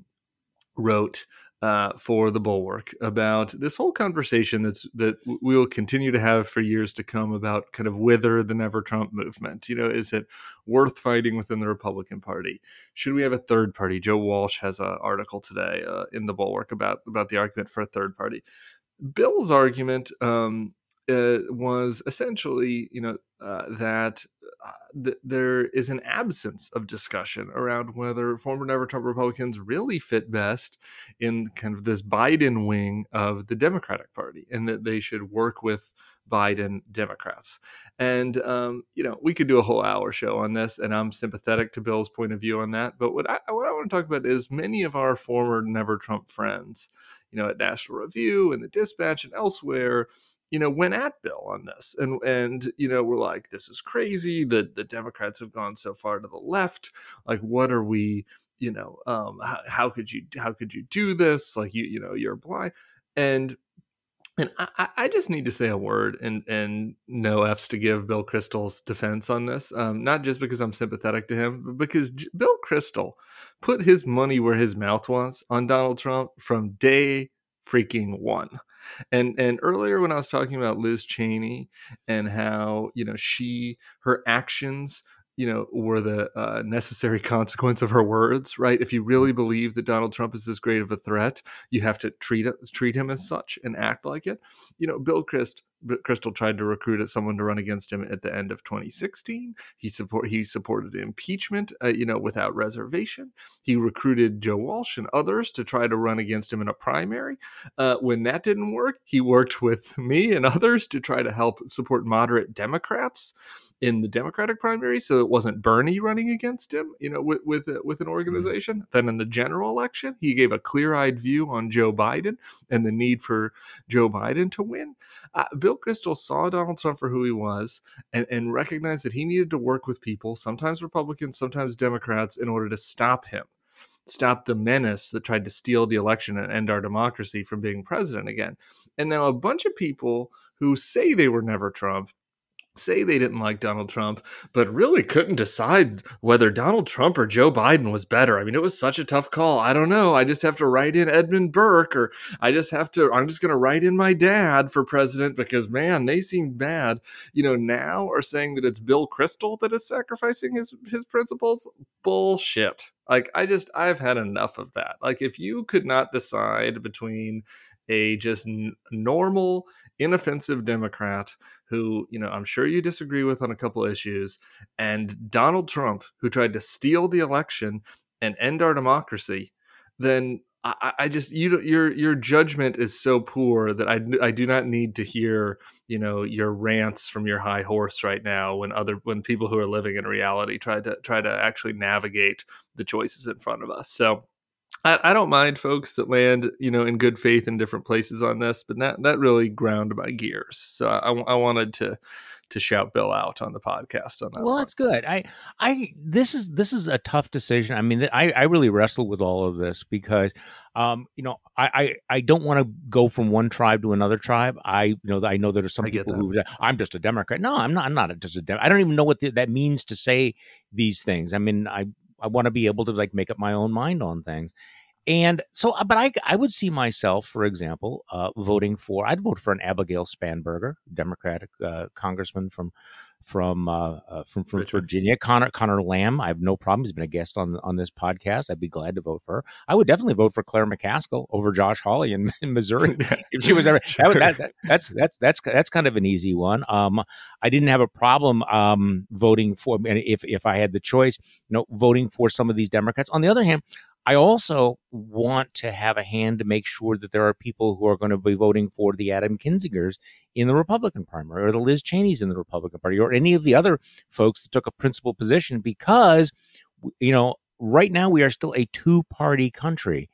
wrote uh, for the Bulwark about this whole conversation that's that we will continue to have for years to come about kind of whether the Never Trump movement. You know, is it worth fighting within the Republican Party? Should we have a third party? Joe Walsh has an article today uh, in the Bulwark about about the argument for a third party. Bill's argument um, uh, was essentially, you know, uh, that uh, th- there is an absence of discussion around whether former Never Trump Republicans really fit best in kind of this Biden wing of the Democratic Party, and that they should work with Biden Democrats. And, um, you know, we could do a whole hour show on this, and I'm sympathetic to Bill's point of view on that. But what I, what I want to talk about is many of our former Never Trump friends, you know, at National Review and the Dispatch and elsewhere, you know, went at Bill on this. And, and you know, we're like, this is crazy. The, the Democrats have gone so far to the left. Like, what are we, you know, um, how, how could you, how could you do this? Like, you, you know, you're blind. And And I, I just need to say a word and, and no F's to give Bill Kristol's defense on this. Um, not just because I'm sympathetic to him, but because J- Bill Kristol put his money where his mouth was on Donald Trump from day freaking one. And and earlier when I was talking about Liz Cheney and how, you know, she, her actions, you know, were the uh, necessary consequence of her words, right? If you really believe that Donald Trump is this great of a threat, you have to treat it, treat him as such and act like it. You know, Bill Christ, Kristol tried to recruit someone to run against him at the end of twenty sixteen. He support he supported impeachment, uh, you know, without reservation. He recruited Joe Walsh and others to try to run against him in a primary. Uh, when that didn't work, he worked with me and others to try to help support moderate Democrats in the Democratic primary, so it wasn't Bernie running against him, you know, with with, with an organization. Mm-hmm. Then in the general election, he gave a clear-eyed view on Joe Biden and the need for Joe Biden to win. Uh, Bill Kristol saw Donald Trump for who he was and, and recognized that he needed to work with people, sometimes Republicans, sometimes Democrats, in order to stop him. Stop the menace that tried to steal the election and end our democracy from being president again. And now a bunch of people who say they were never Trump, say they didn't like Donald Trump, but really couldn't decide whether Donald Trump or Joe Biden was better. I mean, it was such a tough call. I don't know. I just have to write in Edmund Burke, or I just have to, I'm just going to write in my dad for president because, man, they seem bad. You know, now are saying that it's Bill Kristol that is sacrificing his, his principles. Bullshit. Like, I just, I've had enough of that. Like, if you could not decide between a just n- normal, inoffensive Democrat who, you know, I'm sure you disagree with on a couple of issues, and Donald Trump, who tried to steal the election and end our democracy, then I, I just, you, your your judgment is so poor that I, I do not need to hear, you know, your rants from your high horse right now when other when people who are living in reality try to try to actually navigate the choices in front of us. So I, I don't mind folks that land, you know, in good faith in different places on this, but that that really ground my gears. So I, I wanted to to shout Bill out on the podcast on that. Well, front. That's good. I, I, this is this is a tough decision. I mean, I, I really wrestle with all of this because, um, you know, I, I, I don't want to go from one tribe to another tribe. I, you know, I know there are some I get people that. who I'm just a Democrat. No, I'm not. I'm not just a Democrat. I don't even know what the, that means to say these things. I mean, I, I want to be able to like make up my own mind on things. And so, but I, I would see myself, for example, uh, voting for, I'd vote for an Abigail Spanberger, Democratic uh, congressman from from uh, uh, from, from Virginia. Connor Connor Lamb, I have no problem. He's been a guest on on this podcast. I'd be glad to vote for her. I would definitely vote for Claire McCaskill over Josh Hawley in, in Missouri if she was ever. Sure. That, that, that's that's that's that's kind of an easy one. Um, I didn't have a problem um, voting for, and if if I had the choice, you know, voting for some of these Democrats. On the other hand, I also want to have a hand to make sure that there are people who are going to be voting for the Adam Kinzingers in the Republican primary, or the Liz Cheneys in the Republican Party, or any of the other folks that took a principal position, because, you know, right now we are still a two-party country.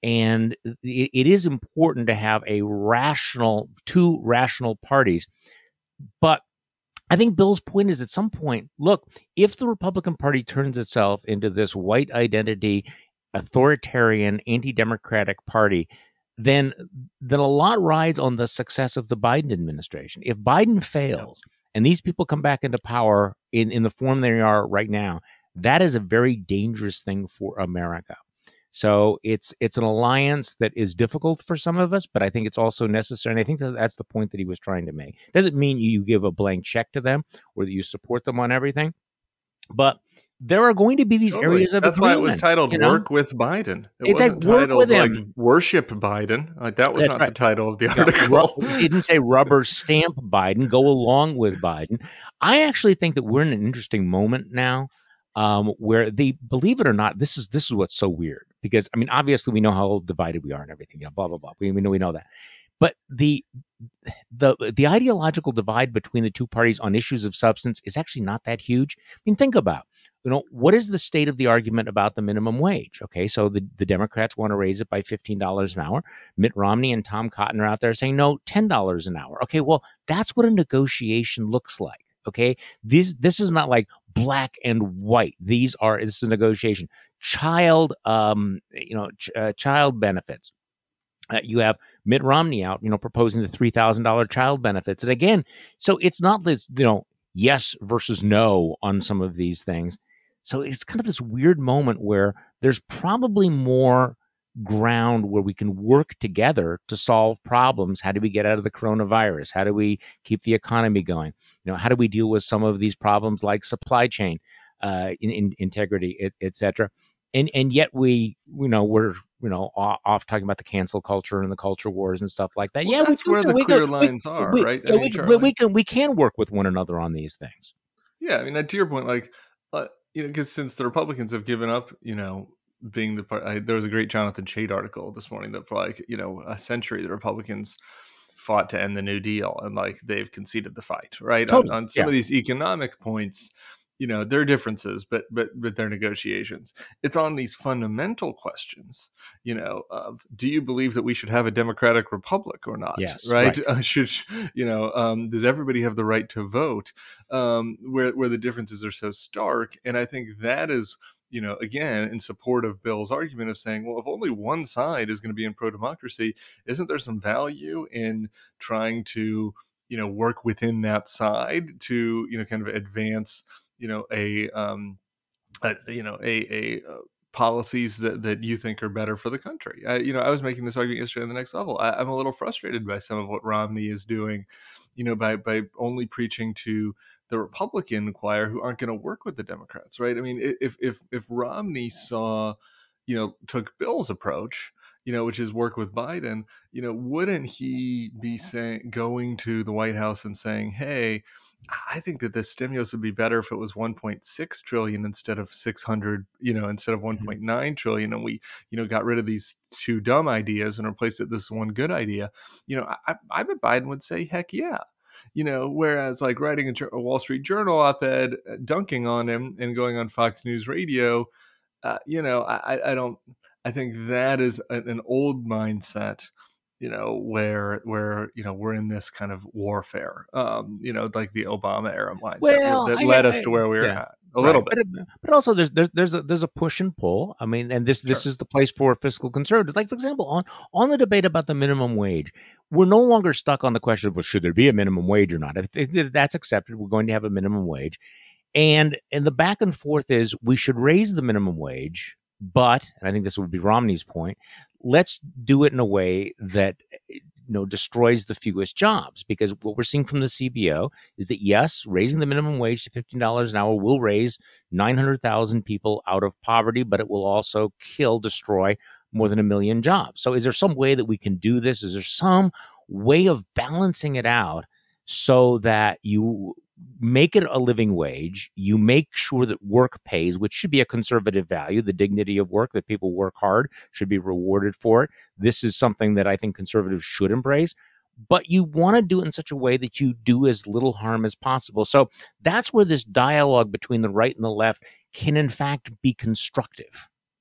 And it, it is important to have a rational, two rational parties. But I think Bill's point is, at some point, look, if the Republican Party turns itself into this white identity, authoritarian, anti-democratic party, then then a lot rides on the success of the Biden administration. If Biden fails and these people come back into power in, in the form they are right now, that is a very dangerous thing for America. So it's it's an alliance that is difficult for some of us, but I think it's also necessary. And I think that that's the point that he was trying to make. Doesn't mean you give a blank check to them or that you support them on everything, but there are going to be these totally. areas of That's agreement, why it was titled you know? "Work with Biden." It It's wasn't like work titled with like him. "Worship Biden." Like that was That's not right. the title of the No, article. it didn't say rubber stamp Biden, go along with Biden. I actually think that we're in an interesting moment now, um, where they, believe it or not, this is this is what's so weird. Because, I mean, obviously we know how divided we are and everything, you know, blah, blah, blah. We, we know we know that. But the the the ideological divide between the two parties on issues of substance is actually not that huge. I mean, think about, you know, what is the state of the argument about the minimum wage? Okay, so the, the Democrats want to raise it by fifteen dollars an hour. Mitt Romney and Tom Cotton are out there saying, no, ten dollars an hour. Okay, well, that's what a negotiation looks like. Okay, this this is not like black and white. These are, this is a negotiation. Child, um, you know, ch- uh, child benefits. Uh, you have Mitt Romney out, you know, proposing the three thousand dollars child benefits. And again, so it's not this, you know, yes versus no on some of these things. So it's kind of this weird moment where there's probably more ground where we can work together to solve problems. How do we get out of the coronavirus? How do we keep the economy going? You know, how do we deal with some of these problems like supply chain uh, in, in integrity, et, et cetera? And and yet we, you know, we're, you know, off, off talking about the cancel culture and the culture wars and stuff like that. Well, yeah, that's we, where we, the we, clear we, lines we, are, we, right? Yeah, I mean, we, we, we can we can work with one another on these things. Yeah, I mean, to your point, like, uh, you know, because since the Republicans have given up, you know, being the part, I, there was a great Jonathan Chait article this morning that for like, you know, a century, the Republicans fought to end the New Deal, and like they've conceded the fight, right? Totally. On, on some Yeah. of these economic points, you know, there are differences, but but but they're negotiations. It's on these fundamental questions, you know, of do you believe that we should have a democratic republic or not? Yes, right? right. Uh, should you know? Um, does everybody have the right to vote? Um, where where the differences are so stark, and I think that is, you know, again, in support of Bill's argument of saying, well, if only one side is going to be in pro-democracy, isn't there some value in trying to, you know, work within that side to, you know, kind of advance, you know, a, um, a you know, a, a uh, policies that, that you think are better for the country. I, you know, I was making this argument yesterday on The Next Level. I, I'm a little frustrated by some of what Romney is doing, you know, by, by only preaching to the Republican choir who aren't going to work with the Democrats, right? I mean, if, if, if Romney saw, you know, took Bill's approach, you know, which is work with Biden, you know, wouldn't he be saying, going to the White House and saying, hey, I think that this stimulus would be better if it was one point six trillion instead of six hundred, you know, instead of one point nine trillion. And we, you know, got rid of these two dumb ideas and replaced it with this one good idea. You know, I, I bet Biden would say, heck yeah. You know, whereas like writing a, a Wall Street Journal op-ed, dunking on him and going on Fox News Radio, uh, you know, I, I don't, I think that is an, an old mindset, you know, where, where, you know, we're in this kind of warfare, um, you know, like the Obama era mindset Well, that I- led I- us to where we're yeah. at a little Right. bit. But, but also there's there's there's a there's a push and pull. I mean, and this this Sure. is the place for fiscal conservatives. Like, for example, on on the debate about the minimum wage, we're no longer stuck on the question of, well, should there be a minimum wage or not? If, if that's accepted, we're going to have a minimum wage. And and the back and forth is we should raise the minimum wage, but, and I think this would be Romney's point, let's do it in a way that, you know, destroys the fewest jobs. Because what we're seeing from the C B O is that, yes, raising the minimum wage to fifteen dollars an hour will raise nine hundred thousand people out of poverty, but it will also kill, destroy more than a million jobs. So is there some way that we can do this? Is there some way of balancing it out so that you make it a living wage, you make sure that work pays, which should be a conservative value, the dignity of work, that people work hard, should be rewarded for it. This is something that I think conservatives should embrace, but you want to do it in such a way that you do as little harm as possible. So that's where this dialogue between the right and the left can in fact be constructive.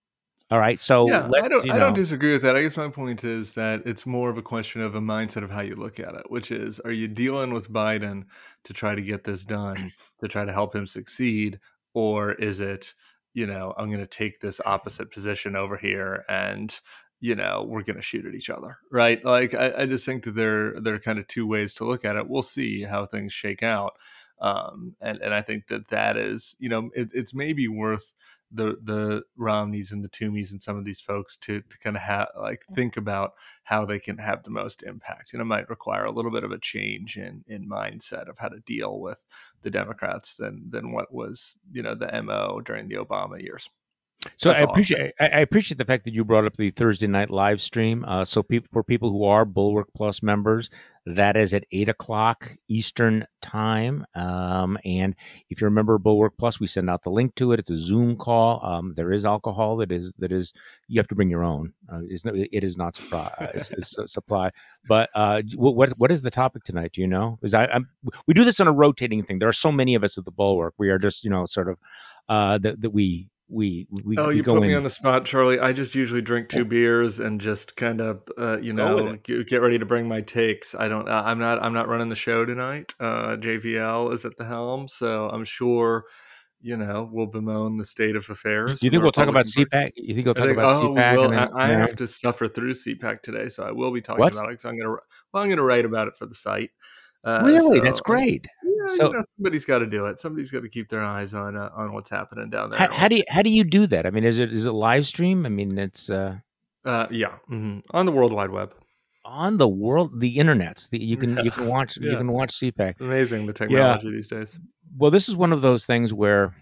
All right, so yeah, let's I don't you I don't know. disagree with that. I guess my point is that it's more of a question of a mindset of how you look at it, which is, are you dealing with Biden to try to get this done, to try to help him succeed, or is it, you know, I'm going to take this opposite position over here and, you know, we're going to shoot at each other, right? Like, I, I just think that there there are kind of two ways to look at it. We'll see how things shake out, um, and and I think that that is, you know, it, it's maybe worth the the Romneys and the Toomeys and some of these folks to to kind of have like think about how they can have the most impact. And it might require a little bit of a change in in mindset of how to deal with the Democrats than than what was, you know, the M O during the Obama years. So That's I all I'm saying. appreciate I, I appreciate the fact that you brought up the Thursday night live stream. Uh, so peop for people who are Bulwark Plus members, that is at eight o'clock Eastern time. Um, and if you remember Bulwark Plus, we send out the link to it. It's a Zoom call. Um, there is alcohol that is that is you have to bring your own. Uh, it's not, it is not supply. it's, it's a supply. But uh, what what is the topic tonight? Do you know? Because I I'm, we do this on a rotating thing. There are so many of us at the Bulwark. We are just you know sort of uh, that that we. We, we oh, we you go put in. me on the spot, Charlie. I just usually drink two beers and just kind of, uh, you know, get, get ready to bring my takes. I don't. Uh, I'm not. I'm not running the show tonight. Uh, J V L is at the helm, so I'm sure, you know, we'll bemoan the state of affairs. Do you think we'll talk about C PAC? You think we'll talk think, about oh, C PAC? Well, and then, I, I no? have to suffer through C PAC today, so I will be talking What? about it. Because I'm gonna. Well, I'm gonna write about it for the site. Uh, Really, so, that's great. Yeah, So- you know, somebody's got to do it. Somebody's got to keep their eyes on uh, on what's happening down there. How, how do you how do you do that? I mean, is it is it live stream? I mean, it's uh, Uh, yeah, mhm. On the World Wide Web. on the world, the internets. The, you can you can watch you Yeah. can watch C PAC. Amazing the technology these days. Well, this is one of those things where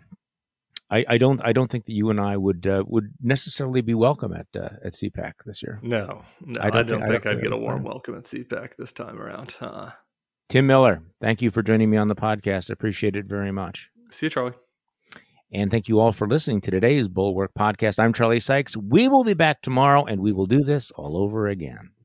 I, I don't I don't think that you and I would uh, would necessarily be welcome at uh, at C PAC this year. No, no, I I don't don't, think- I think don't I'd get a think- warm welcome at C PAC this time around. Uh, Tim Miller, thank you for joining me on the podcast. I appreciate it very much. see you, Charlie. And thank you all for listening to today's Bulwark podcast. I'm Charlie Sykes. We will be back tomorrow, and we will do this all over again.